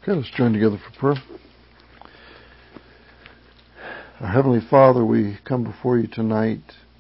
Okay, let's join together for prayer. Our Heavenly Father, we come before you tonight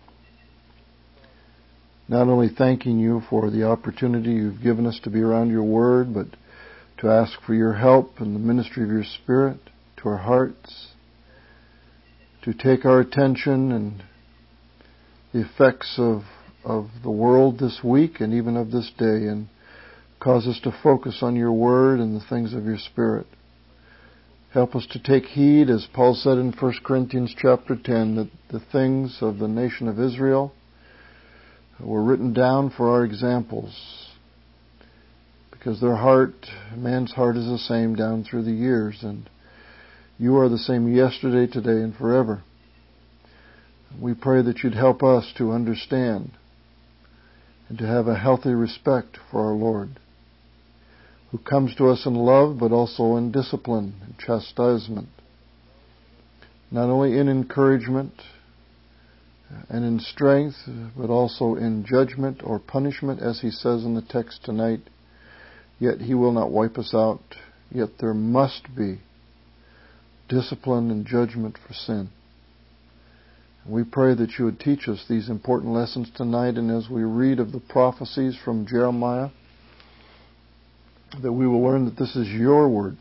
not only thanking you for the opportunity you've given us to be around your Word, but to ask for your help in the ministry of your Spirit to our hearts, to take our attention and the effects of the world this week and even of this day, and cause us to focus on your Word and the things of your Spirit. Help us to take heed, as Paul said in 1 Corinthians chapter 10, that the things of the nation of Israel were written down for our examples, because man's heart is the same down through the years, and you are the same yesterday, today, and forever. We pray that you'd help us to understand and to have a healthy respect for our Lord, who comes to us in love, but also in discipline and chastisement. Not only in encouragement and in strength, but also in judgment or punishment, as he says in the text tonight. Yet he will not wipe us out. Yet there must be discipline and judgment for sin. We pray that you would teach us these important lessons tonight, and as we read of the prophecies from Jeremiah, that we will learn that this is your word,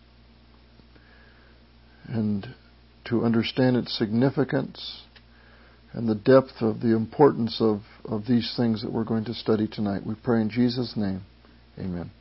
and to understand its significance and the depth of the importance of these things that we're going to study tonight. We pray in Jesus' name. Amen.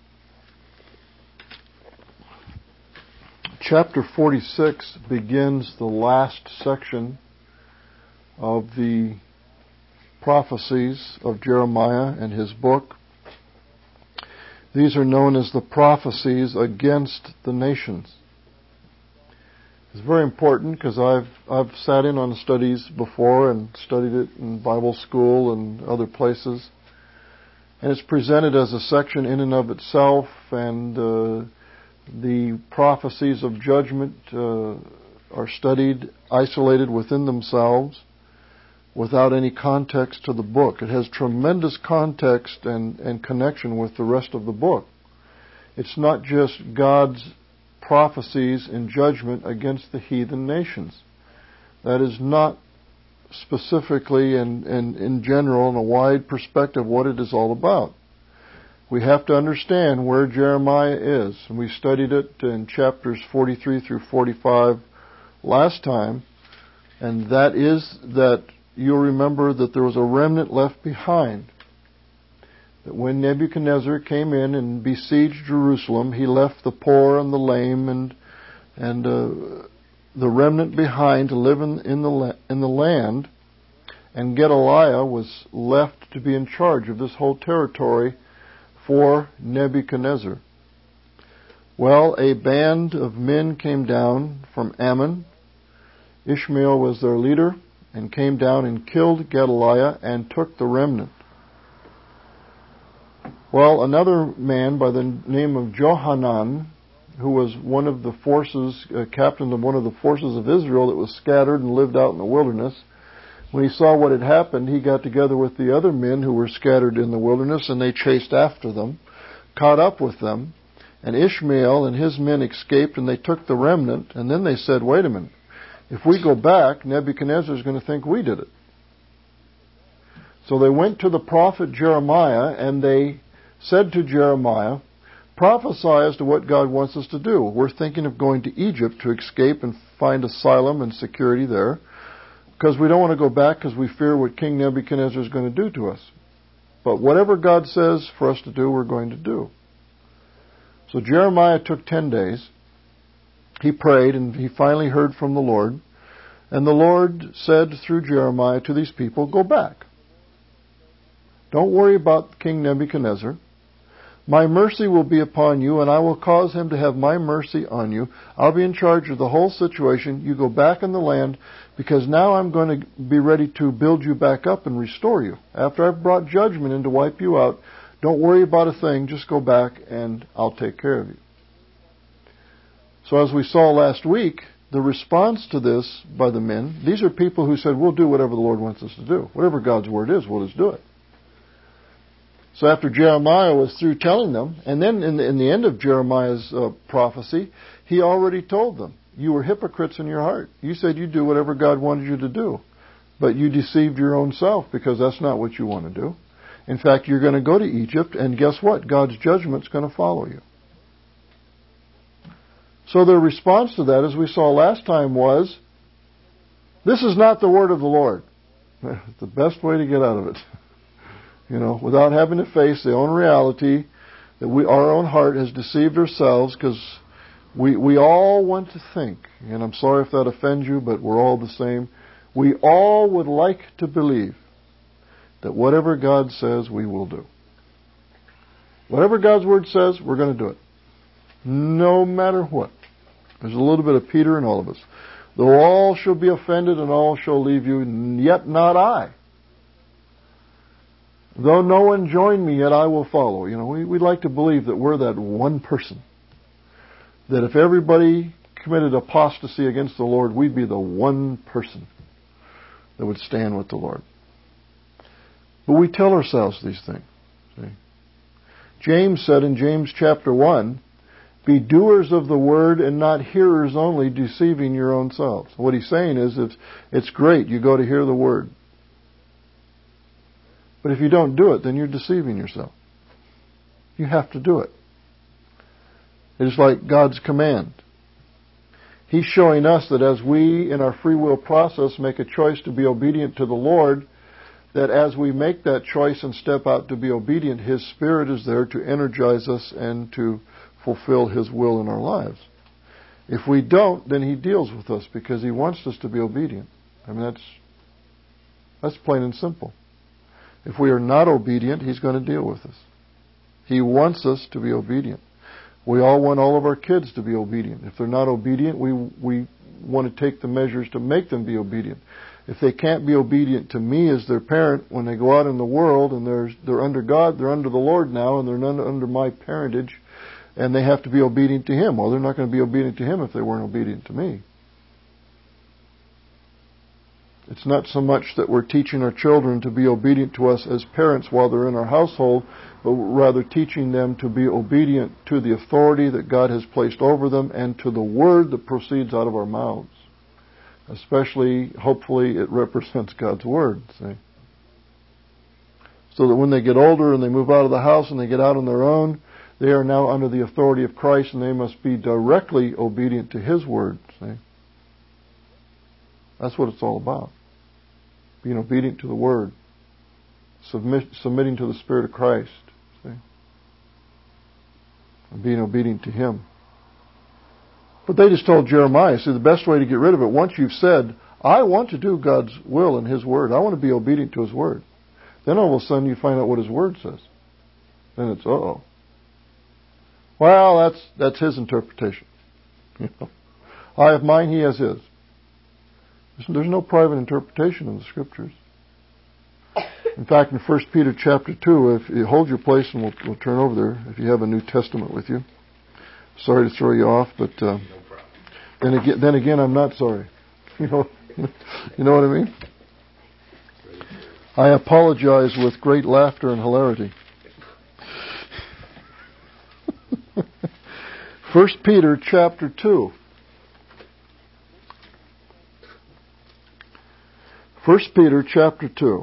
Chapter 46 begins the last section of the prophecies of Jeremiah and his book. These are known as the prophecies against the nations. It's very important because I've sat in on studies before and studied it in Bible school and other places. And it's presented as a section in and of itself, and the prophecies of judgment are studied isolated within themselves without any context to the book. It has tremendous context and connection with the rest of the book. It's not just God's prophecies in judgment against the heathen nations. That is not specifically and in general, in a wide perspective, what it is all about. We have to understand where Jeremiah is. And we studied it in chapters 43 through 45 last time. And that is that you'll remember that there was a remnant left behind. That when Nebuchadnezzar came in and besieged Jerusalem, he left the poor and the lame and the remnant behind to live in the land. And Gedaliah was left to be in charge of this whole territory for Nebuchadnezzar. Well, a band of men came down from Ammon. Ishmael was their leader, and came down and killed Gedaliah and took the remnant. Well, another man by the name of Johanan, who was one of the forces, captain of one of the forces of Israel that was scattered and lived out in the wilderness, when he saw what had happened, he got together with the other men who were scattered in the wilderness, and they chased after them, caught up with them, and Ishmael and his men escaped, and they took the remnant, and then they said, wait a minute, if we go back, Nebuchadnezzar is going to think we did it. So they went to the prophet Jeremiah, and they said to Jeremiah, prophesy as to what God wants us to do. We're thinking of going to Egypt to escape and find asylum and security there, because we don't want to go back because we fear what King Nebuchadnezzar is going to do to us. But whatever God says for us to do, we're going to do. So Jeremiah took 10 days. He prayed, and he finally heard from the Lord. And the Lord said through Jeremiah to these people, go back. Don't worry about King Nebuchadnezzar. My mercy will be upon you, and I will cause him to have my mercy on you. I'll be in charge of the whole situation. You go back in the land, because now I'm going to be ready to build you back up and restore you. After I've brought judgment in to wipe you out, don't worry about a thing. Just go back, and I'll take care of you. So as we saw last week, the response to this by the men, these are people who said, we'll do whatever the Lord wants us to do. Whatever God's word is, we'll just do it. So after Jeremiah was through telling them, and then in the end of Jeremiah's prophecy, he already told them, you were hypocrites in your heart. You said you'd do whatever God wanted you to do, but you deceived your own self because that's not what you want to do. In fact, you're going to go to Egypt, and guess what? God's judgment's going to follow you. So their response to that, as we saw last time, was, this is not the word of the Lord. The best way to get out of it. Without having to face the own reality that our own heart has deceived ourselves, because we all want to think, and I'm sorry if that offends you, but we're all the same. We all would like to believe that whatever God says, we will do. Whatever God's Word says, we're going to do it. No matter what. There's a little bit of Peter in all of us. Though all shall be offended and all shall leave you, yet not I. Though no one join me, yet I will follow. We'd like to believe that we're that one person. That if everybody committed apostasy against the Lord, we'd be the one person that would stand with the Lord. But we tell ourselves these things. See? James said in James chapter 1, be doers of the word and not hearers only, deceiving your own selves. What he's saying is it's great, you go to hear the word. But if you don't do it, then you're deceiving yourself. You have to do it. It is like God's command. He's showing us that as we, in our free will process, make a choice to be obedient to the Lord, that as we make that choice and step out to be obedient, His Spirit is there to energize us and to fulfill His will in our lives. If we don't, then He deals with us because He wants us to be obedient. That's plain and simple. If we are not obedient, He's going to deal with us. He wants us to be obedient. We all want all of our kids to be obedient. If they're not obedient, we want to take the measures to make them be obedient. If they can't be obedient to me as their parent when they go out in the world and they're under God, they're under the Lord now, and they're not under my parentage, and they have to be obedient to Him. Well, they're not going to be obedient to Him if they weren't obedient to me. It's not so much that we're teaching our children to be obedient to us as parents while they're in our household, but rather teaching them to be obedient to the authority that God has placed over them and to the word that proceeds out of our mouths. Especially, hopefully, it represents God's word. See? So that when they get older and they move out of the house and they get out on their own, they are now under the authority of Christ and they must be directly obedient to His word. See? That's what it's all about. Being obedient to the Word. Submitting to the Spirit of Christ. See? And being obedient to Him. But they just told Jeremiah, see, the best way to get rid of it, once you've said, I want to do God's will and His Word, I want to be obedient to His Word, then all of a sudden you find out what His Word says. Then it's, uh-oh. Well, that's His interpretation. I have mine, He has His. There's no private interpretation of the Scriptures. In fact, in 1 Peter chapter 2, if you hold your place and we'll turn over there, if you have a New Testament with you. Sorry to throw you off, but then again, I'm not sorry. You know what I mean? I apologize with great laughter and hilarity. 1 Peter chapter 2. 1 Peter chapter 2.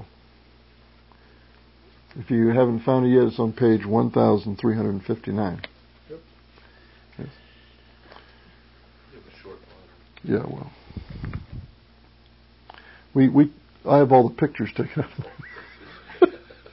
If you haven't found it yet, it's on page 1359. Yep. Yes. A short one. Yeah, well. I have all the pictures taken out.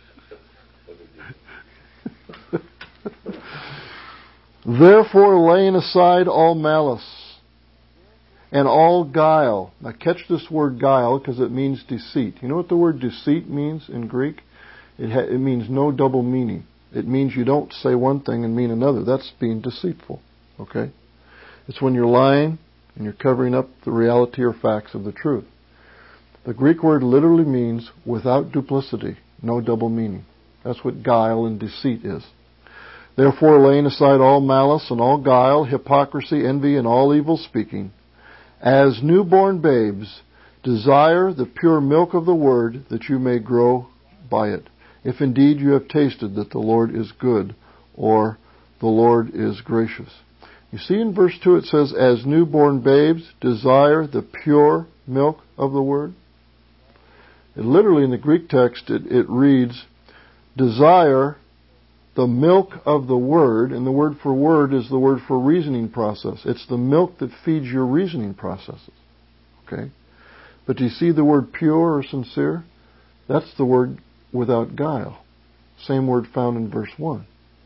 Therefore, laying aside all malice and all guile. Now catch this word guile because it means deceit. You know what the word deceit means in Greek? It means no double meaning. It means you don't say one thing and mean another. That's being deceitful. Okay? It's when you're lying and you're covering up the reality or facts of the truth. The Greek word literally means without duplicity, no double meaning. That's what guile and deceit is. Therefore, laying aside all malice and all guile, hypocrisy, envy, and all evil speaking, as newborn babes, desire the pure milk of the word that you may grow by it. if indeed you have tasted that the Lord is good, or the Lord is gracious. You see in verse 2 it says, as newborn babes desire the pure milk of the Word. It literally in the Greek text it reads, desire the milk of the Word, and the word for word is the word for reasoning process. It's the milk that feeds your reasoning processes. Okay? But do you see the word pure or sincere? That's the word without guile. Same word found in verse 1.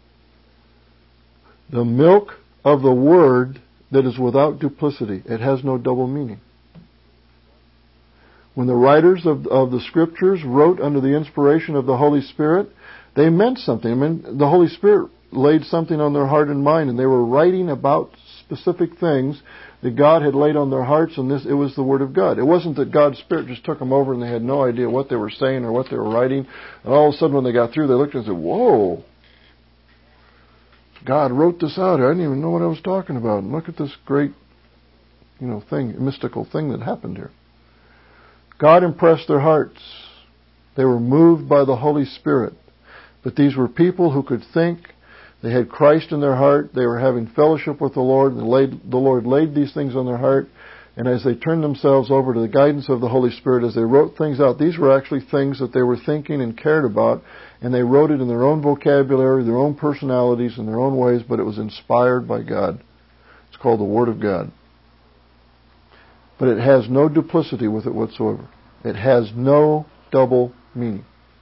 The milk of the Word that is without duplicity. It has no double meaning. When the writers of the Scriptures wrote under the inspiration of the Holy Spirit, they meant something. I mean, the Holy Spirit laid something on their heart and mind, and they were writing about specific things that God had laid on their hearts, and it was the Word of God. It wasn't that God's Spirit just took them over and they had no idea what they were saying or what they were writing, and all of a sudden when they got through, they looked and said, whoa, God wrote this out. I didn't even know what I was talking about. And look at this great, mystical thing that happened here. God impressed their hearts. They were moved by the Holy Spirit. But these were people who could think. They had Christ in their heart. They were having fellowship with the Lord. The Lord laid these things on their heart. And as they turned themselves over to the guidance of the Holy Spirit, as they wrote things out, these were actually things that they were thinking and cared about. And they wrote it in their own vocabulary, their own personalities, in their own ways, but it was inspired by God. It's called the Word of God. But it has no duplicity with it whatsoever. It has no double meaning.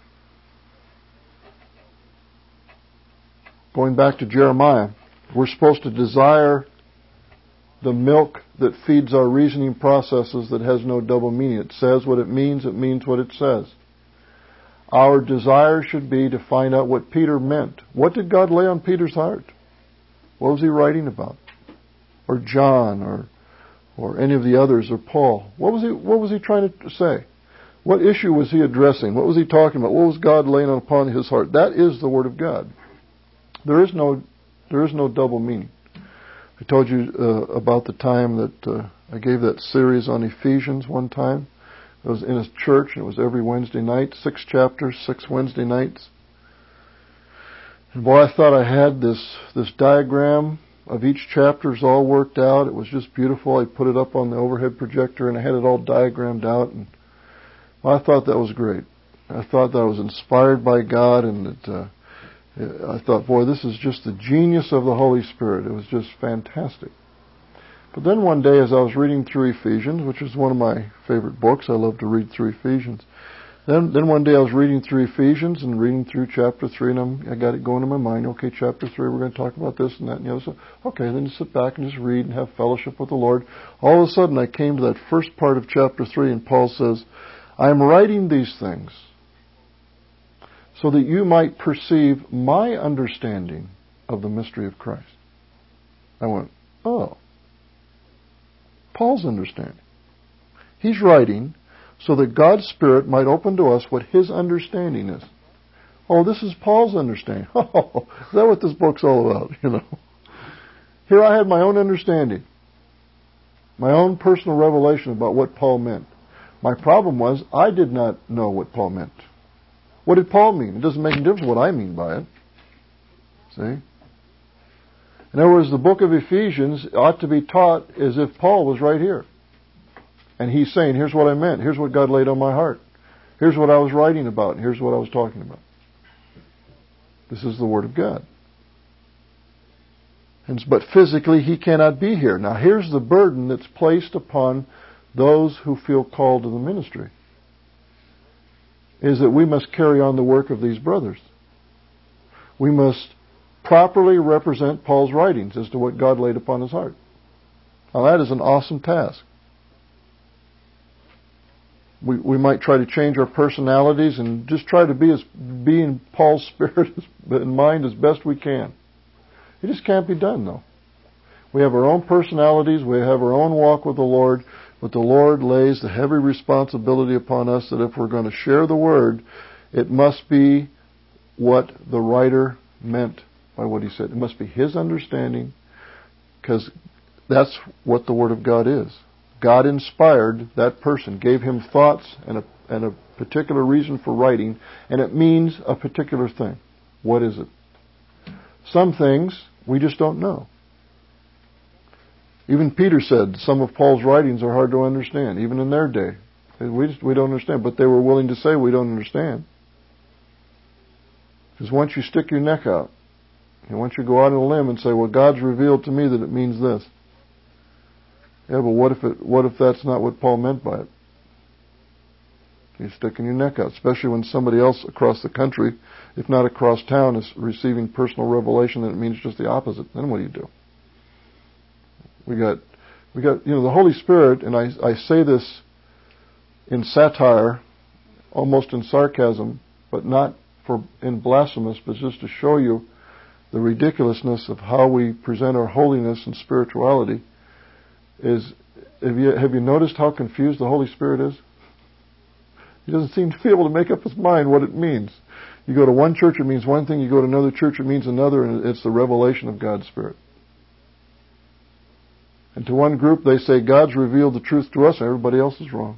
Going back to Jeremiah, we're supposed to desire the milk that feeds our reasoning processes that has no double meaning. It says what it means what it says. Our desire should be to find out what Peter meant. What did God lay on Peter's heart? What was he writing about? Or John, or any of the others, or Paul. What was he trying to say? What issue was he addressing? What was he talking about? What was God laying upon his heart? That is the Word of God. There is no double meaning. I told you about the time that I gave that series on Ephesians one time. It was in a church, and it was every Wednesday night, 6 chapters, 6 Wednesday nights. And boy, I thought I had this diagram of each chapter all worked out. It was just beautiful. I put it up on the overhead projector, and I had it all diagrammed out. And I thought that was great. I thought that I was inspired by God, and I thought, boy, this is just the genius of the Holy Spirit. It was just fantastic. But then one day, as I was reading through Ephesians, which is one of my favorite books, I love to read through Ephesians. Then one day I was reading through Ephesians and reading through chapter 3, and I got it going in my mind. Okay, chapter 3, we're going to talk about this and that and the other. So, okay, then you sit back and just read and have fellowship with the Lord. All of a sudden, I came to that first part of chapter 3, and Paul says, I am writing these things so that you might perceive my understanding of the mystery of Christ. I went, oh. Paul's understanding. He's writing so that God's Spirit might open to us what His understanding is. Oh, this is Paul's understanding. Oh, is that what this book's all about? Here I had my own understanding, my own personal revelation about what Paul meant. My problem was I did not know what Paul meant. What did Paul mean? It doesn't make any difference what I mean by it. See? In other words, the book of Ephesians ought to be taught as if Paul was right here. And he's saying, here's what I meant. Here's what God laid on my heart. Here's what I was writing about. Here's what I was talking about. This is the Word of God. But physically, he cannot be here. Now, here's the burden that's placed upon those who feel called to the ministry. Is that we must carry on the work of these brothers. We must properly represent Paul's writings as to what God laid upon his heart. Now that is an awesome task. We might try to change our personalities and just try to be in Paul's spirit and mind as best we can. It just can't be done, though. We have our own personalities, we have our own walk with the Lord, but the Lord lays the heavy responsibility upon us that if we're going to share the Word, it must be what the writer meant by what he said. It must be his understanding, because that's what the Word of God is. God inspired that person, gave him thoughts and a particular reason for writing, and it means a particular thing. What is it? Some things we just don't know. Even Peter said some of Paul's writings are hard to understand, even in their day. We don't understand, but they were willing to say we don't understand. Because once you stick your neck out, and once you go out on a limb and say, well, God's revealed to me that it means this. Yeah, but what if that's not what Paul meant by it? You're sticking your neck out, especially when somebody else across the country, if not across town, is receiving personal revelation that it means just the opposite. Then what do? We got, the Holy Spirit, and I say this in satire, almost in sarcasm, but not in blasphemous, but just to show you the ridiculousness of how we present our holiness and spirituality. Have you noticed how confused the Holy Spirit is? He doesn't seem to be able to make up his mind what it means. You go to one church, it means one thing. You go to another church, it means another, and it's the revelation of God's Spirit. And to one group, they say, God's revealed the truth to us, and everybody else is wrong.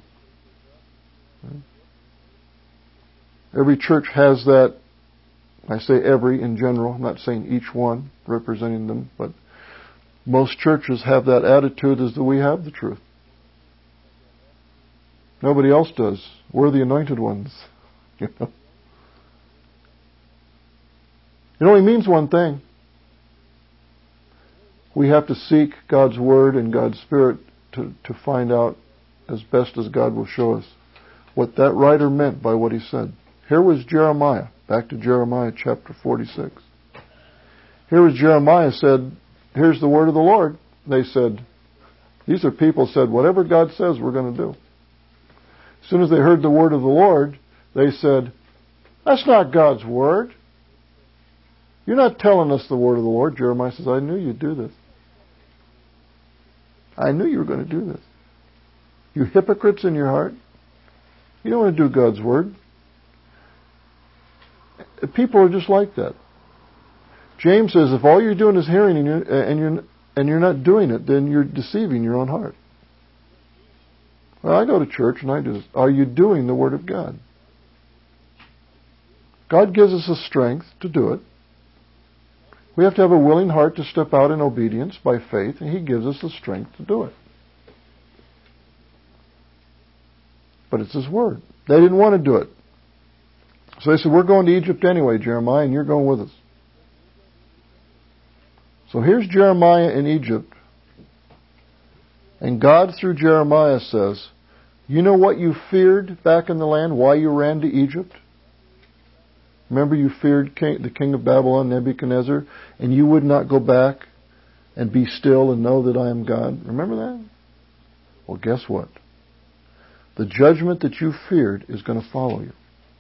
Every church has that. I say every in general. I'm not saying each one, representing them, but most churches have that attitude as that we have the truth. Nobody else does. We're the anointed ones. It only means one thing. We have to seek God's Word and God's Spirit to find out as best as God will show us what that writer meant by what he said. Here was Jeremiah. Back to Jeremiah chapter 46. Here was Jeremiah said, here's the word of the Lord. They said, these are people said, whatever God says we're going to do. As soon as they heard the word of the Lord, they said, that's not God's word. You're not telling us the word of the Lord. Jeremiah says, I knew you'd do this. I knew you were going to do this. You hypocrites in your heart. You don't want to do God's word. People are just like that. James says, if all you're doing is hearing and you're not doing it, then you're deceiving your own heart. Well, I go to church and I do this. Are you doing the Word of God? God gives us the strength to do it. We have to have a willing heart to step out in obedience by faith, and He gives us the strength to do it. But it's His Word. They didn't want to do it. So they said, we're going to Egypt anyway, Jeremiah, and you're going with us. So here's Jeremiah in Egypt. And God, through Jeremiah, says, you know what you feared back in the land, why you ran to Egypt? Remember you feared the king of Babylon, Nebuchadnezzar, and you would not go back and be still and know that I am God. Remember that? Well, guess what? The judgment that you feared is going to follow you.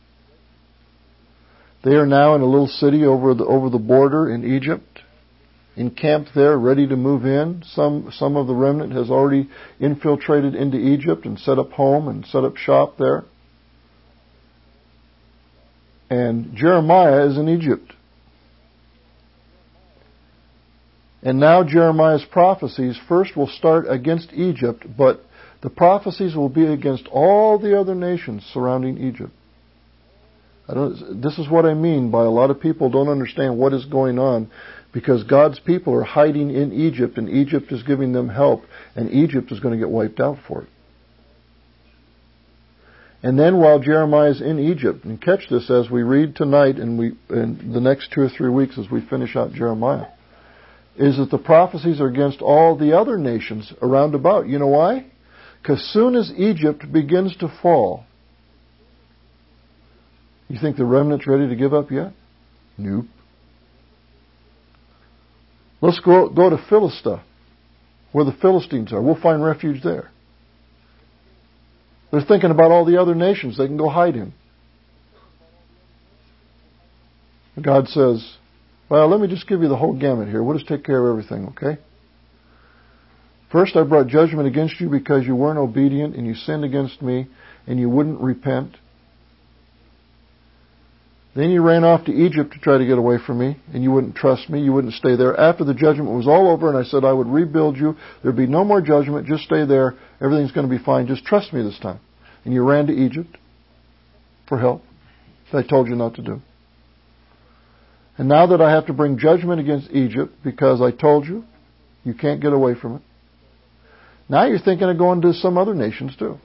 They are now in a little city over the border in Egypt, encamped there, ready to move in. Some of the remnant has already infiltrated into Egypt and set up home and set up shop there. And Jeremiah is in Egypt. And now Jeremiah's prophecies first will start against Egypt, but the prophecies will be against all the other nations surrounding Egypt. This is what I mean by a lot of people don't understand what is going on, because God's people are hiding in Egypt, and Egypt is giving them help, and Egypt is going to get wiped out for it. And then while Jeremiah is in Egypt, and catch this as we read tonight and the next 2 or 3 weeks as we finish out Jeremiah, is that the prophecies are against all the other nations around about. You know why? Because soon as Egypt begins to fall, you think the remnant's ready to give up yet? Nope. Let's go to Philistia, where the Philistines are. We'll find refuge there. They're thinking about all the other nations they can go hide in. God says, well, let me just give you the whole gamut here. We'll just take care of everything, okay? First, I brought judgment against you because you weren't obedient and you sinned against me and you wouldn't repent. Then you ran off to Egypt to try to get away from me, and you wouldn't trust me. You wouldn't stay there. After the judgment was all over, and I said I would rebuild you, there'd be no more judgment. Just stay there. Everything's going to be fine. Just trust me this time. And you ran to Egypt for help that I told you not to do. And now that I have to bring judgment against Egypt because I told you, you can't get away from it. Now you're thinking of going to some other nations too.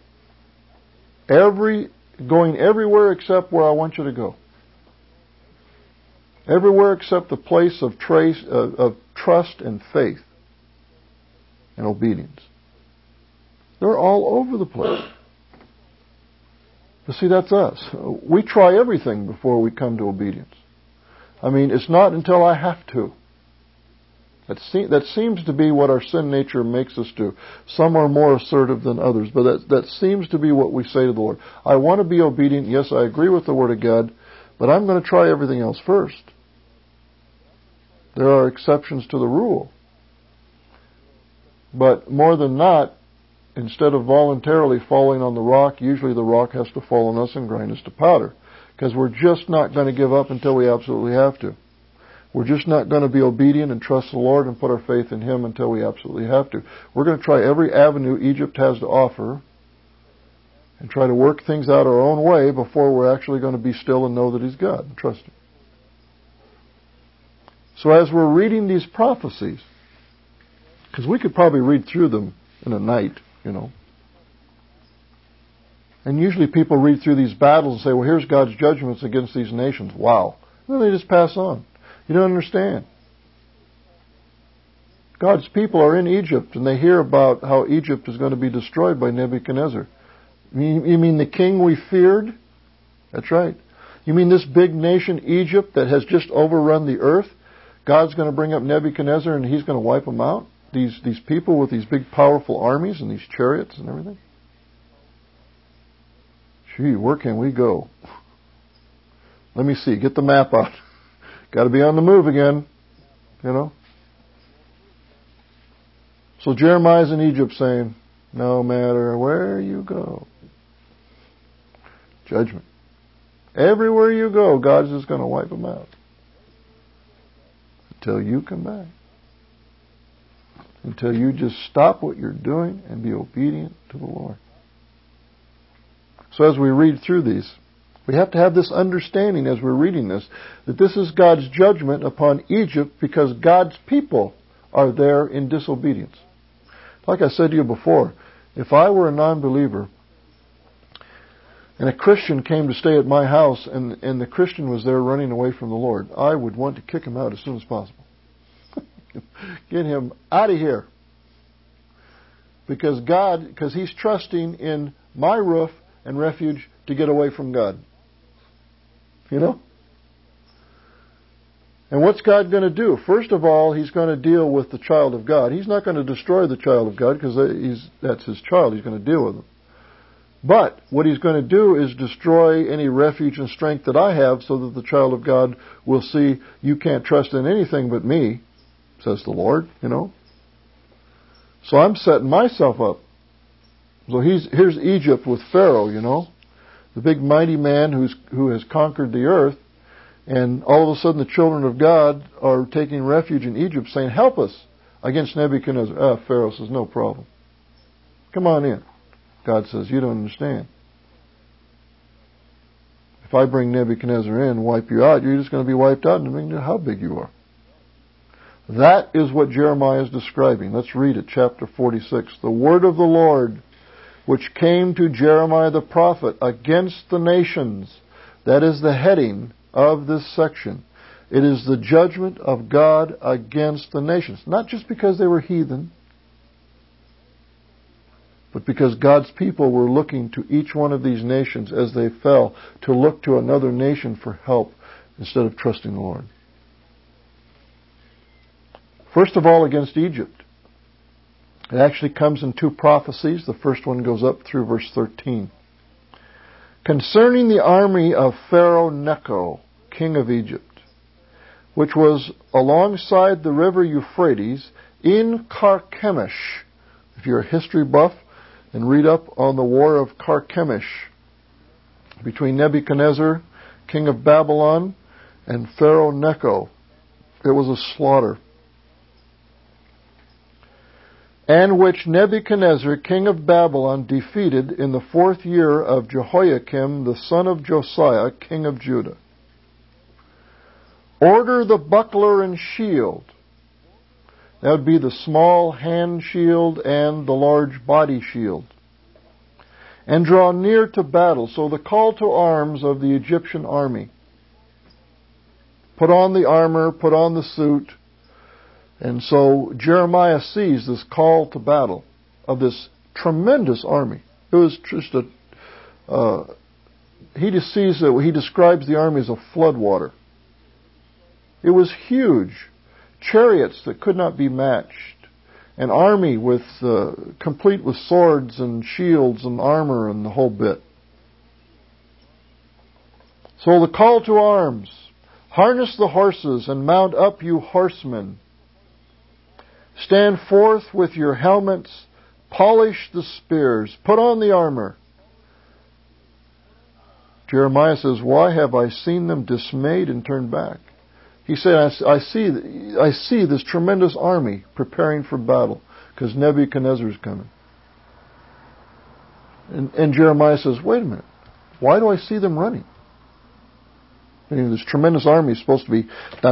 Going everywhere except where I want you to go. Everywhere except the place of trust and faith and obedience. They're all over the place. But see, that's us. We try everything before we come to obedience. I mean, it's not until I have to. That seems to be what our sin nature makes us do. Some are more assertive than others, but that seems to be what we say to the Lord. I want to be obedient. Yes, I agree with the Word of God, but I'm going to try everything else first. There are exceptions to the rule. But more than not, instead of voluntarily falling on the rock, usually the rock has to fall on us and grind us to powder. Because we're just not going to give up until we absolutely have to. We're just not going to be obedient and trust the Lord and put our faith in Him until we absolutely have to. We're going to try every avenue Egypt has to offer and try to work things out our own way before we're actually going to be still and know that He's God and trust Him. So as we're reading these prophecies, because we could probably read through them in a night, and usually people read through these battles and say, well, here's God's judgments against these nations. Wow. And then they just pass on. You don't understand. God's people are in Egypt, and they hear about how Egypt is going to be destroyed by Nebuchadnezzar. You mean the king we feared? That's right. You mean this big nation, Egypt, that has just overrun the earth? God's going to bring up Nebuchadnezzar and He's going to wipe them out? These people with these big powerful armies and these chariots and everything? Gee, where can we go? Let me see. Get the map out. Got to be on the move again, So Jeremiah's in Egypt saying, no matter where you go, judgment. Everywhere you go, God's just going to wipe them out. Until you come back. Until you just stop what you're doing and be obedient to the Lord. So as we read through these, we have to have this understanding as we're reading this, that this is God's judgment upon Egypt because God's people are there in disobedience. Like I said to you before, if I were a non-believer and a Christian came to stay at my house and the Christian was there running away from the Lord, I would want to kick him out as soon as possible. Get him out of here. Because he's trusting in my roof and refuge to get away from God. And what's God going to do? First of all, He's going to deal with the child of God. He's not going to destroy the child of God because that's His child. He's going to deal with him. But what He's going to do is destroy any refuge and strength that I have so that the child of God will see you can't trust in anything but me, says the Lord, So I'm setting myself up. So here's Egypt with Pharaoh, the big mighty man who has conquered the earth, and all of a sudden the children of God are taking refuge in Egypt saying, help us against Nebuchadnezzar. Pharaoh says, no problem. Come on in. God says, you don't understand. If I bring Nebuchadnezzar in and wipe you out, you're just going to be wiped out no matter how big you are. That is what Jeremiah is describing. Let's read it, chapter 46. The word of the Lord, which came to Jeremiah the prophet against the nations. That is the heading of this section. It is the judgment of God against the nations. Not just because they were heathen, but because God's people were looking to each one of these nations as they fell to look to another nation for help instead of trusting the Lord. First of all, against Egypt. It actually comes in two prophecies. The first one goes up through verse 13. Concerning the army of Pharaoh Necho, king of Egypt, which was alongside the river Euphrates in Carchemish. If you're a history buff, and read up on the war of Carchemish between Nebuchadnezzar, king of Babylon, and Pharaoh Necho. It was a slaughter. And which Nebuchadnezzar, king of Babylon, defeated in the 4th year of Jehoiakim, the son of Josiah, king of Judah. Order the buckler and shield. That would be the small hand shield and the large body shield. And draw near to battle. So the call to arms of the Egyptian army. Put on the armor, put on the suit. And so Jeremiah sees this call to battle of this tremendous army. It was just he just sees that he describes the army as a floodwater. It was huge. Chariots that could not be matched. An army with complete with swords and shields and armor and the whole bit. So the call to arms. Harness the horses and mount up, you horsemen. Stand forth with your helmets. Polish the spears. Put on the armor. Jeremiah says, why have I seen them dismayed and turned back? He said, I see this tremendous army preparing for battle because Nebuchadnezzar is coming. And Jeremiah says, wait a minute. Why do I see them running? I mean, this tremendous army is supposed to be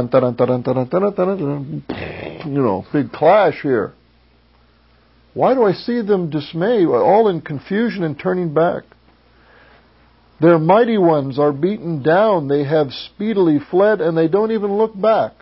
big clash here. Why do I see them dismayed, all in confusion and turning back? Their mighty ones are beaten down. They have speedily fled, and they don't even look back.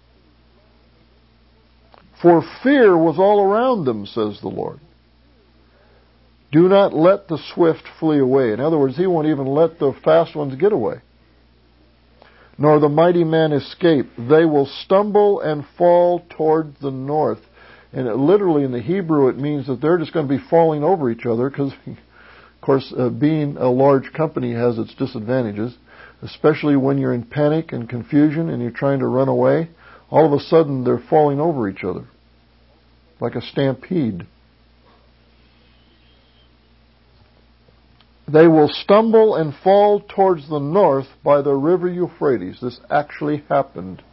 For fear was all around them, says the Lord. Do not let the swift flee away. In other words, He won't even let the fast ones get away. Nor the mighty man escape. They will stumble and fall toward the north. And literally in the Hebrew it means that they're just going to be falling over each other because... Of course, being a large company has its disadvantages, especially when you're in panic and confusion and you're trying to run away. All of a sudden, they're falling over each other, like a stampede. They will stumble and fall towards the north by the river Euphrates. This actually happened.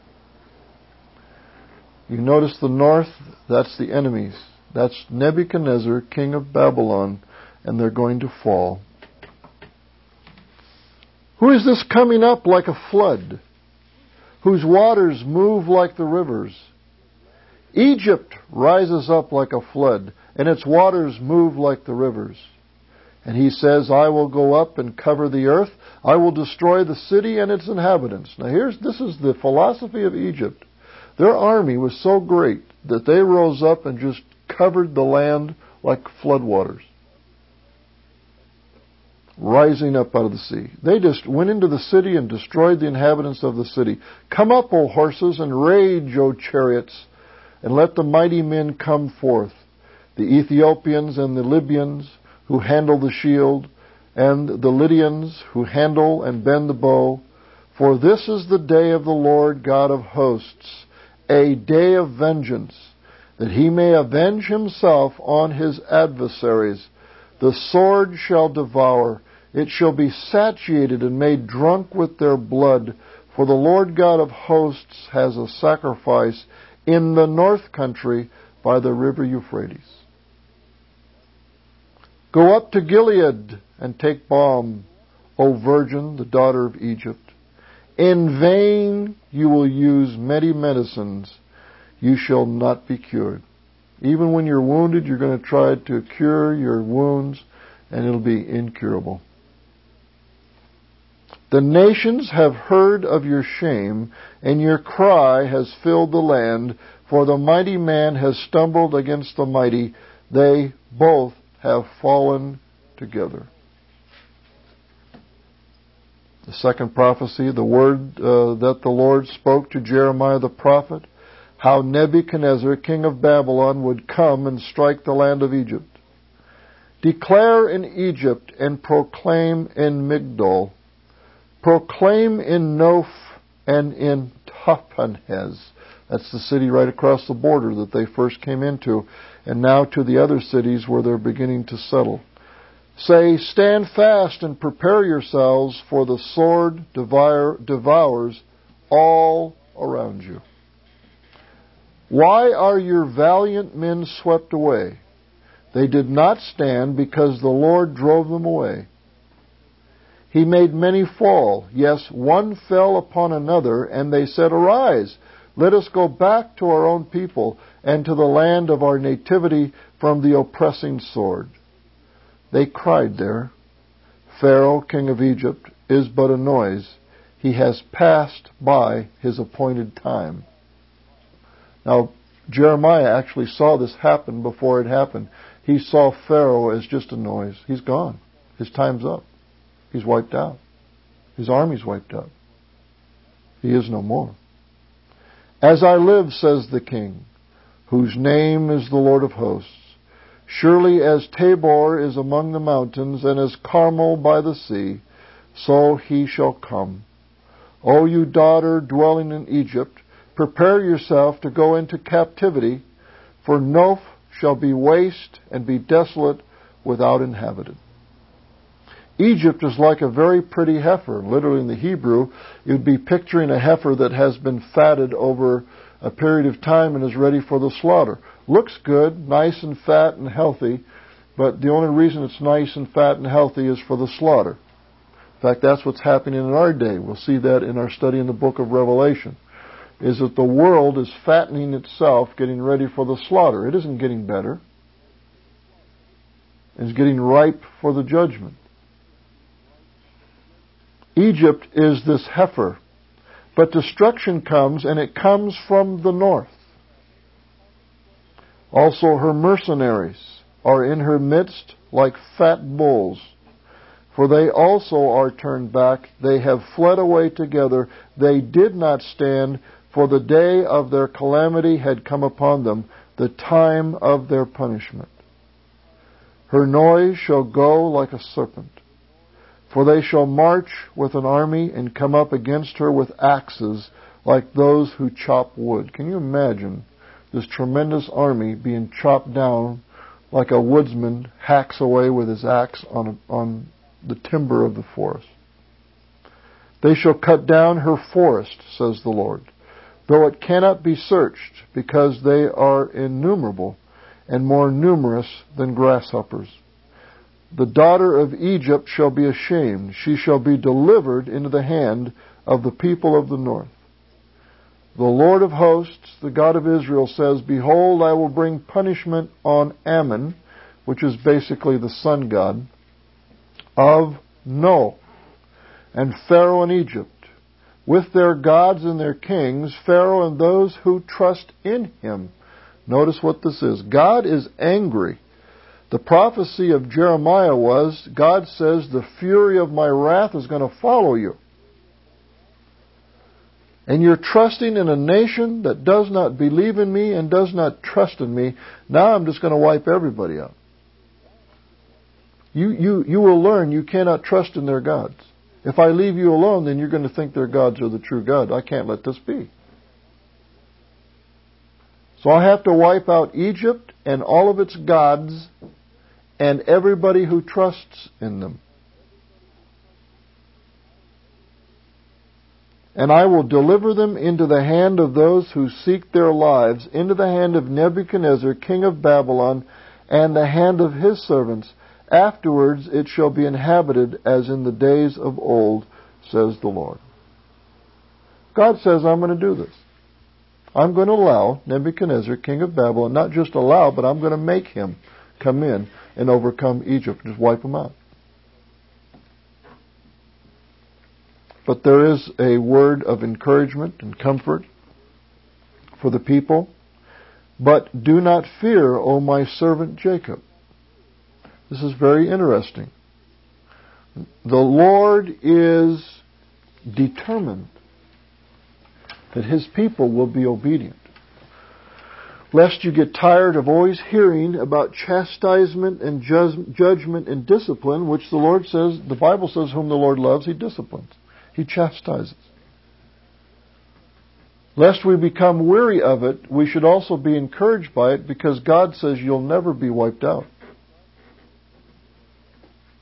You notice the north, that's the enemies. That's Nebuchadnezzar, king of Babylon. And they're going to fall. Who is this coming up like a flood, whose waters move like the rivers? Egypt rises up like a flood, and its waters move like the rivers. And he says, I will go up and cover the earth. I will destroy the city and its inhabitants. Now this is the philosophy of Egypt. Their army was so great that they rose up and just covered the land like floodwaters, rising up out of the sea. They just went into the city and destroyed the inhabitants of the city. Come up, O horses, and rage, O chariots, and let the mighty men come forth, the Ethiopians and the Libyans who handle the shield, and the Lydians who handle and bend the bow. For this is the day of the Lord God of hosts, a day of vengeance, that He may avenge Himself on His adversaries. The sword shall devour. It shall be satiated and made drunk with their blood. For the Lord God of hosts has a sacrifice in the north country by the river Euphrates. Go up to Gilead and take balm, O virgin, the daughter of Egypt. In vain you will use many medicines. You shall not be cured. Even when you're wounded, you're going to try to cure your wounds, and it'll be incurable. The nations have heard of your shame, and your cry has filled the land, for the mighty man has stumbled against the mighty. They both have fallen together. The second prophecy, the word that the Lord spoke to Jeremiah the prophet, how Nebuchadnezzar, king of Babylon, would come and strike the land of Egypt. Declare in Egypt and proclaim in Migdol. Proclaim in Noph and in Tahpanhes. That's the city right across the border that they first came into, and now to the other cities where they're beginning to settle. Say, stand fast and prepare yourselves, for the sword devours all around you. Why are your valiant men swept away? They did not stand because the Lord drove them away. He made many fall. Yes, one fell upon another, and they said, Arise, let us go back to our own people and to the land of our nativity from the oppressing sword. They cried there, Pharaoh, king of Egypt, is but a noise. He has passed by his appointed time. Now, Jeremiah actually saw this happen before it happened. He saw Pharaoh as just a noise. He's gone. His time's up. He's wiped out. His army's wiped out. He is no more. As I live, says the King, whose name is the Lord of hosts, surely as Tabor is among the mountains, and as Carmel by the sea, so he shall come. O you daughter dwelling in Egypt, prepare yourself to go into captivity, for Noph shall be waste and be desolate without inhabitant. Egypt is like a very pretty heifer. Literally in the Hebrew, it would be picturing a heifer that has been fatted over a period of time and is ready for the slaughter. Looks good, nice and fat and healthy, but the only reason it's nice and fat and healthy is for the slaughter. In fact, that's what's happening in our day. We'll see that in our study in the book of Revelation, is that the world is fattening itself, getting ready for the slaughter. It isn't getting better. It's getting ripe for the judgment. Egypt is this heifer, but destruction comes, and it comes from the north. Also her mercenaries are in her midst like fat bulls, for they also are turned back. They have fled away together. They did not stand, for the day of their calamity had come upon them, the time of their punishment. Her noise shall go like a serpent, for they shall march with an army and come up against her with axes like those who chop wood. Can you imagine this tremendous army being chopped down like a woodsman hacks away with his axe on the timber of the forest? They shall cut down her forest, says the Lord, though it cannot be searched, because they are innumerable and more numerous than grasshoppers. The daughter of Egypt shall be ashamed. She shall be delivered into the hand of the people of the north. The Lord of hosts, the God of Israel, says, Behold, I will bring punishment on Ammon, which is basically the sun god, of No, and Pharaoh and Egypt, with their gods and their kings, Pharaoh and those who trust in him. Notice what this is. God is angry. The prophecy of Jeremiah was, God says, the fury of my wrath is going to follow you. And you're trusting in a nation that does not believe in me and does not trust in me. Now I'm just going to wipe everybody out. You will learn you cannot trust in their gods. If I leave you alone, then you're going to think their gods are the true God. I can't let this be. So I have to wipe out Egypt and all of its gods and everybody who trusts in them. And I will deliver them into the hand of those who seek their lives, into the hand of Nebuchadnezzar, king of Babylon, and the hand of his servants. Afterwards it shall be inhabited as in the days of old, says the Lord. God says, I'm going to do this. I'm going to allow Nebuchadnezzar, king of Babylon, not just allow, but I'm going to make him come in and overcome Egypt, just wipe them out. But there is a word of encouragement and comfort for the people. But do not fear, O my servant Jacob. This is very interesting. The Lord is determined that his people will be obedient. Lest you get tired of always hearing about chastisement and judgment and discipline, which the Lord says, the Bible says, whom the Lord loves, he disciplines. He chastises. Lest we become weary of it, we should also be encouraged by it, because God says you'll never be wiped out.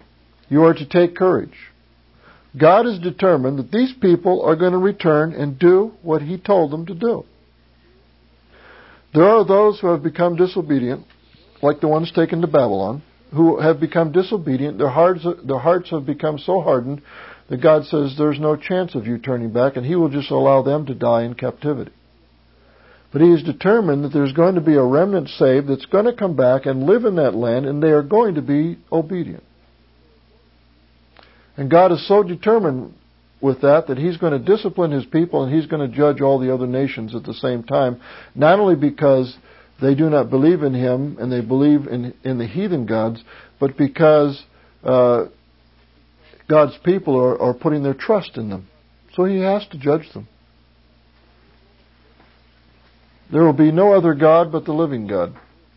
You are to take courage. God is determined that these people are going to return and do what He told them to do. There are those who have become disobedient, like the ones taken to Babylon, who have become disobedient. Their hearts have become so hardened that God says there's no chance of you turning back, and He will just allow them to die in captivity. But He is determined that there's going to be a remnant saved that's going to come back and live in that land, and they are going to be obedient. And God is so determined with that He's going to discipline His people, and He's going to judge all the other nations at the same time, not only because they do not believe in Him and they believe in the heathen gods, but because God's people are putting their trust in them. So He has to judge them. There will be no other God but the living God.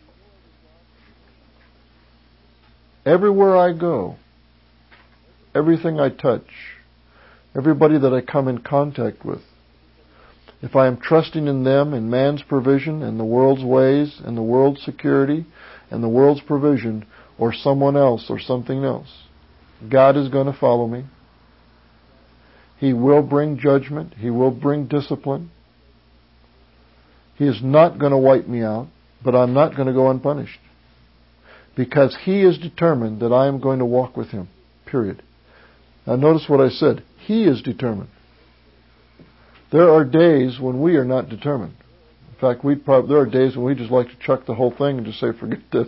Everywhere I go, everything I touch, everybody that I come in contact with, if I am trusting in them, in man's provision, and the world's ways, and the world's security, and the world's provision, or someone else, or something else, God is going to follow me. He will bring judgment. He will bring discipline. He is not going to wipe me out, but I'm not going to go unpunished. Because He is determined that I am going to walk with Him. Period. Now notice what I said. He is determined. There are days when we are not determined. In fact, there are days when we just like to chuck the whole thing and just say, forget this.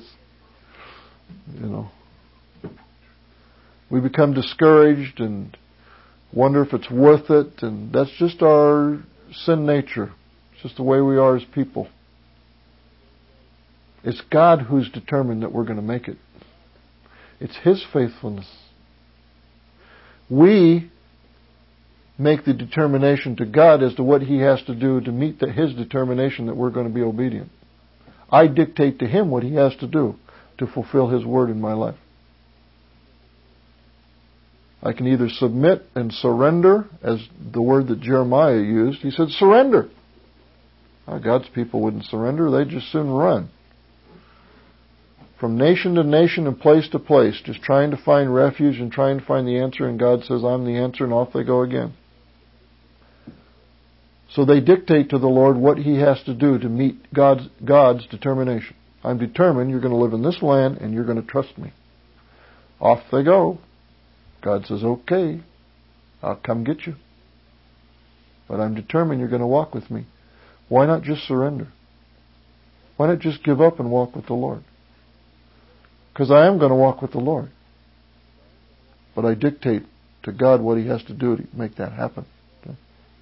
We become discouraged and wonder if it's worth it, and that's just our sin nature. It's just the way we are as people. It's God who's determined that we're going to make it. It's His faithfulness. We make the determination to God as to what He has to do to meet His determination that we're going to be obedient. I dictate to Him what He has to do to fulfill His word in my life. I can either submit and surrender, as the word that Jeremiah used. He said, surrender. God's people wouldn't surrender. They'd just soon run. From nation to nation and place to place, just trying to find refuge and trying to find the answer, and God says, I'm the answer, and off they go again. So they dictate to the Lord what He has to do to meet God's determination. I'm determined you're going to live in this land and you're going to trust me. Off they go. God says, okay, I'll come get you. But I'm determined you're going to walk with me. Why not just surrender? Why not just give up and walk with the Lord? Because I am going to walk with the Lord. But I dictate to God what He has to do to make that happen. Okay?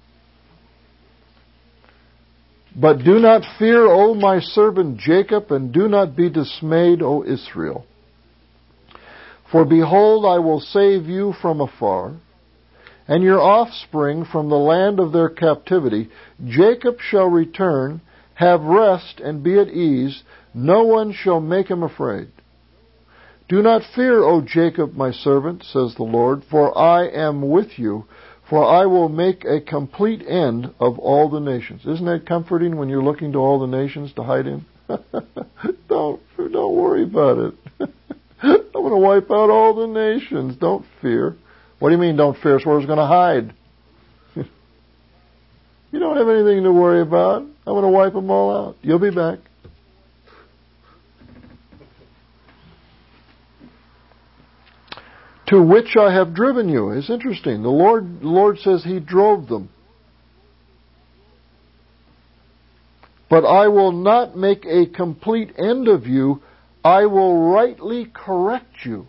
But do not fear, O my servant Jacob, and do not be dismayed, O Israel. For behold, I will save you from afar, and your offspring from the land of their captivity. Jacob shall return, have rest, and be at ease. No one shall make him afraid. Do not fear, O Jacob, my servant, says the Lord, for I am with you, for I will make a complete end of all the nations. Isn't that comforting when you're looking to all the nations to hide in? Don't worry about it. I'm going to wipe out all the nations. Don't fear. What do you mean, don't fear? It's where I was going to hide. You don't have anything to worry about. I'm going to wipe them all out. You'll be back. To which I have driven you. It's interesting. The Lord says He drove them. But I will not make a complete end of you. I will rightly correct you.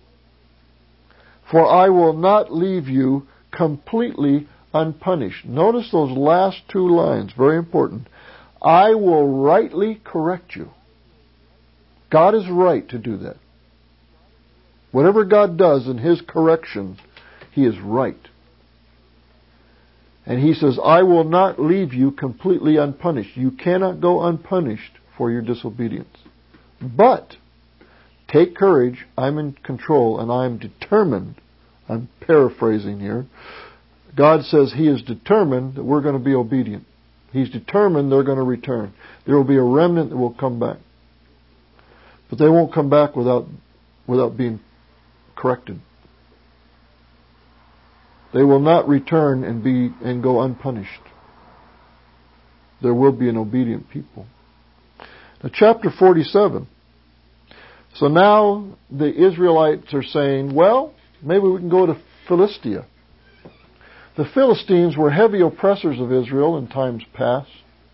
For I will not leave you completely unpunished. Notice those last two lines, very important. I will rightly correct you. God is right to do that. Whatever God does in His correction, He is right. And He says, I will not leave you completely unpunished. You cannot go unpunished for your disobedience. But take courage, I'm in control, and I'm determined. I'm paraphrasing here. God says He is determined that we're going to be obedient. He's determined they're going to return. There will be a remnant that will come back. But they won't come back without being corrected. They will not return and go unpunished. There will be an obedient people. Now, chapter 47. So now the Israelites are saying, well, maybe we can go to Philistia. The Philistines were heavy oppressors of Israel in times past.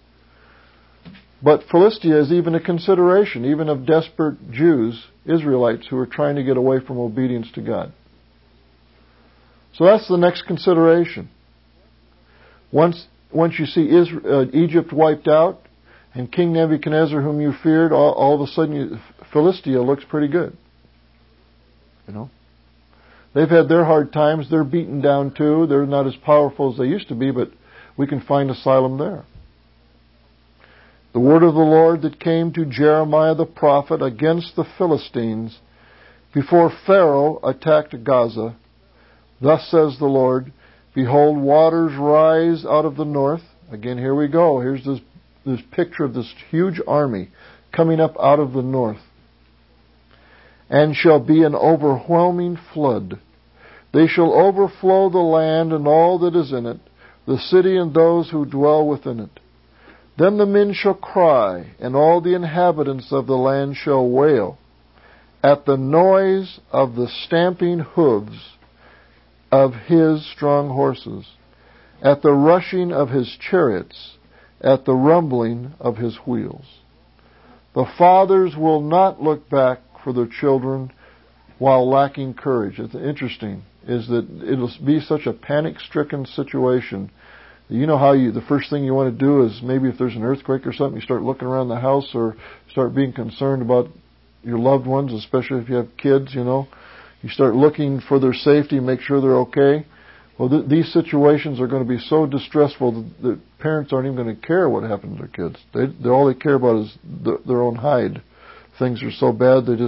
But Philistia is even a consideration, even of desperate Jews, Israelites, who are trying to get away from obedience to God. So that's the next consideration. Once you see Egypt wiped out, and King Nebuchadnezzar, whom you feared, all of a sudden Philistia looks pretty good. You know, they've had their hard times. They're beaten down too. They're not as powerful as they used to be, but we can find asylum there. The word of the Lord that came to Jeremiah the prophet against the Philistines before Pharaoh attacked Gaza. Thus says the Lord, behold, waters rise out of the north. Again, here we go. Here's this picture of this huge army coming up out of the north. And shall be an overwhelming flood. They shall overflow the land and all that is in it, the city and those who dwell within it. Then the men shall cry, and all the inhabitants of the land shall wail, at the noise of the stamping hooves of his strong horses, at the rushing of his chariots, at the rumbling of his wheels. The fathers will not look back for their children while lacking courage. It's interesting, is that it'll be such a panic-stricken situation. You know how the first thing you want to do is maybe if there's an earthquake or something, you start looking around the house or start being concerned about your loved ones, especially if you have kids, you know. You start looking for their safety, make sure they're okay. Well, these situations are going to be so distressful that parents aren't even going to care what happened to their kids. All they care about is their own hide. Things are so bad, they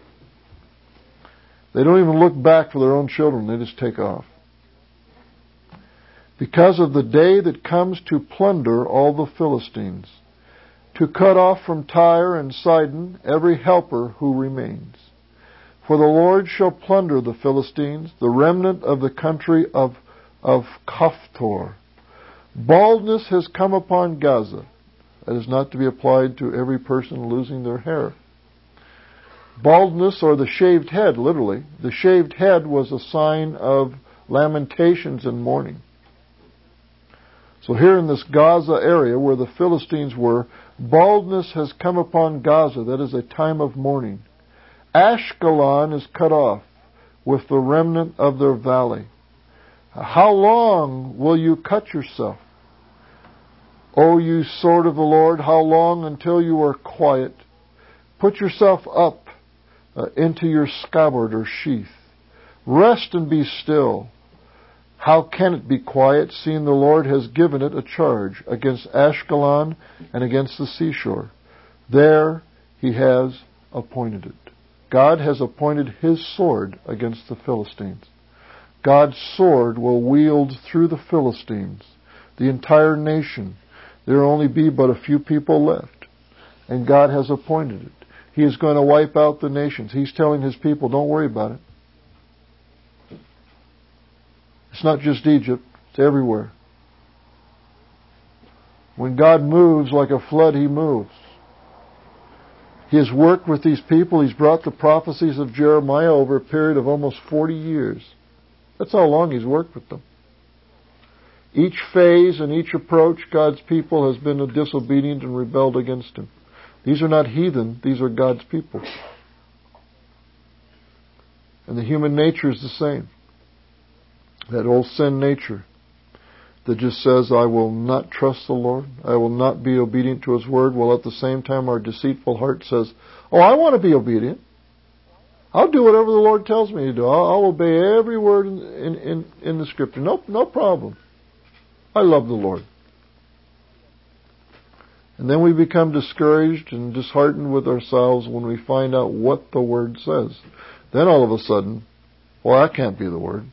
don't even look back for their own children. They just take off. Because of the day that comes to plunder all the Philistines, to cut off from Tyre and Sidon every helper who remains. For the Lord shall plunder the Philistines, the remnant of the country of Caphtor. Baldness has come upon Gaza. That is not to be applied to every person losing their hair. Baldness, or the shaved head, literally. The shaved head was a sign of lamentations and mourning. So here in this Gaza area where the Philistines were, baldness has come upon Gaza. That is a time of mourning. Ashkelon is cut off with the remnant of their valley. How long will you cut yourself? O you sword of the Lord, how long until you are quiet? Put yourself up into your scabbard or sheath. Rest and be still. How can it be quiet, seeing the Lord has given it a charge against Ashkelon and against the seashore? There he has appointed it. God has appointed his sword against the Philistines. God's sword will wield through the Philistines, the entire nation. There will only be but a few people left. And God has appointed it. He is going to wipe out the nations. He's telling his people, don't worry about it. It's not just Egypt, it's everywhere. When God moves like a flood, he moves. He has worked with these people. He's brought the prophecies of Jeremiah over a period of almost 40 years. That's how long he's worked with them. Each phase and each approach, God's people has been disobedient and rebelled against him. These are not heathen, these are God's people. And the human nature is the same. That old sin nature that just says, I will not trust the Lord. I will not be obedient to his word. While at the same time our deceitful heart says, oh, I want to be obedient. I'll do whatever the Lord tells me to do. I'll obey every word in the scripture. No problem. I love the Lord. And then we become discouraged and disheartened with ourselves when we find out what the word says. Then all of a sudden, well, that can't be the word.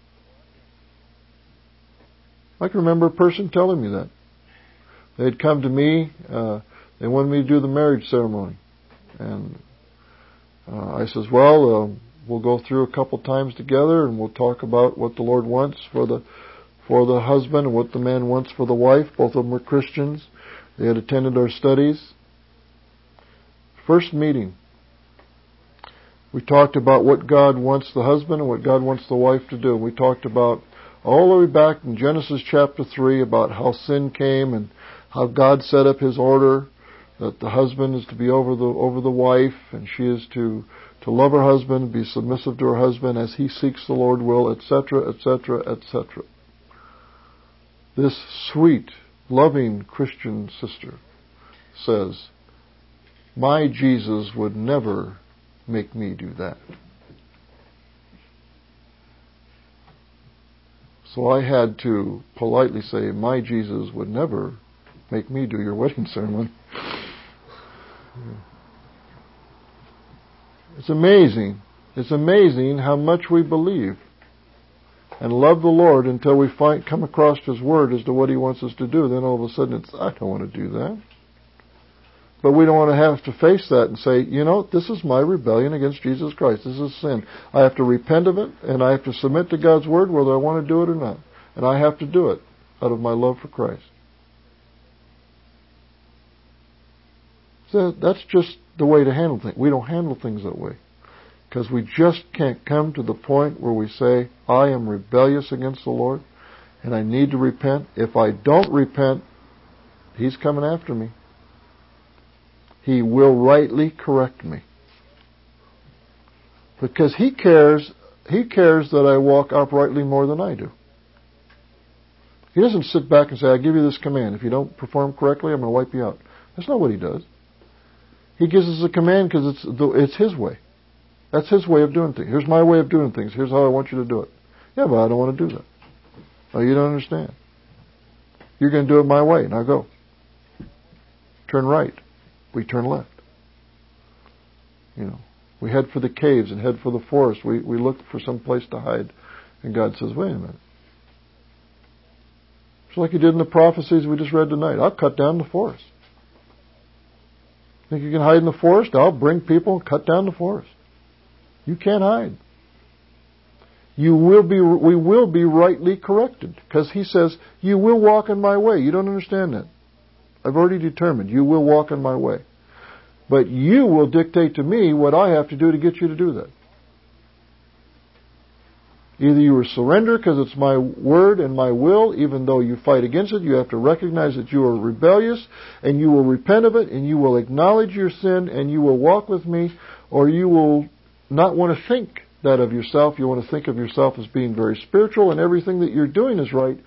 I can remember a person telling me that. They had come to me, they wanted me to do the marriage ceremony. And I says, well, We'll go through a couple times together, and we'll talk about what the Lord wants for the husband and what the man wants for the wife. Both of them are Christians. They had attended our studies. First meeting, we talked about what God wants the husband and what God wants the wife to do. We talked about all the way back in Genesis chapter 3 about how sin came and how God set up His order, that the husband is to be over the wife, and she is to love her husband, be submissive to her husband as he seeks the Lord will, etc., etc., etc. This sweet, loving Christian sister says, my Jesus would never make me do that. So I had to politely say, my Jesus would never make me do your wedding ceremony. It's amazing. It's amazing how much we believe and love the Lord until we come across His Word as to what He wants us to do. Then all of a sudden it's, I don't want to do that. But we don't want to have to face that and say, this is my rebellion against Jesus Christ. This is sin. I have to repent of it, and I have to submit to God's Word whether I want to do it or not. And I have to do it out of my love for Christ. So that's just the way to handle things. We don't handle things that way. Because we just can't come to the point where we say, I am rebellious against the Lord, and I need to repent. If I don't repent, He's coming after me. He will rightly correct me. Because He cares that I walk uprightly more than I do. He doesn't sit back and say, I give you this command. If you don't perform correctly, I'm going to wipe you out. That's not what He does. He gives us a command because it's His way. That's His way of doing things. Here's my way of doing things. Here's how I want you to do it. Yeah, but I don't want to do that. Oh, you don't understand. You're going to do it my way. Now go. Turn right. We turn left. We head for the caves and head for the forest. We look for some place to hide. And God says, wait a minute. It's like He did in the prophecies we just read tonight. I'll cut down the forest. Think you can hide in the forest? I'll bring people and cut down the forest. You can't hide. We will be rightly corrected. Because He says, you will walk in my way. You don't understand that. I've already determined you will walk in my way. But you will dictate to me what I have to do to get you to do that. Either you will surrender because it's my word and my will, even though you fight against it. You have to recognize that you are rebellious, and you will repent of it, and you will acknowledge your sin, and you will walk with me, or you will not want to think that of yourself. You want to think of yourself as being very spiritual, and everything that you're doing is right,